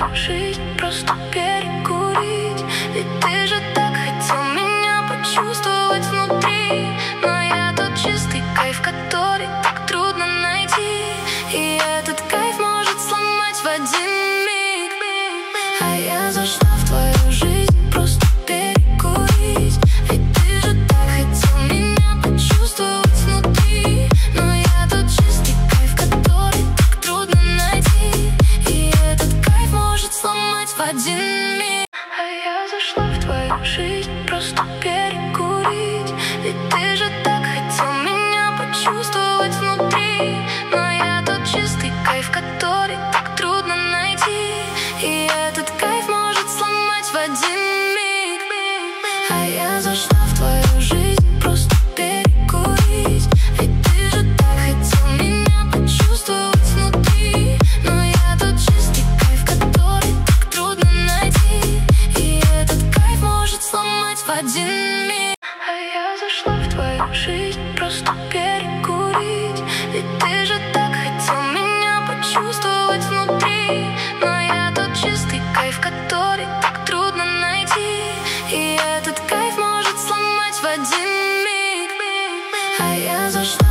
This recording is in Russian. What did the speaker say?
твою жизнь, просто перекурить. Ведь ты же так хотел меня почувствовать внутри. Но я тот чистый кайф, который так трудно найти. И этот кайф может сломать в один миг. А я зашла в твою жизнь, просто перекурить. Ведь ты же так хотел меня почувствовать внутри. Но я тот чистый кайф, который так трудно найти. И этот кайф может сломать в один миг. А я зашла в твою жизнь, просто перекурить. Ведь ты же так хотел меня почувствовать внутри. Но я тот чистый кайф, который так трудно найти. И этот кайф может сломать в один миг. А я зашла в твою жизнь, просто перекурить. Ведь ты же так хотел меня почувствовать внутри. Но я тот чистый кайф, который так трудно найти. И этот кайф может сломать в один миг. А я зашла в твою жизнь, просто перекурить. Ведь ты же так хотел меня почувствовать внутри. Но я тот чистый кайф, который так трудно найти. И этот кайф может сломать в один миг. А я зашла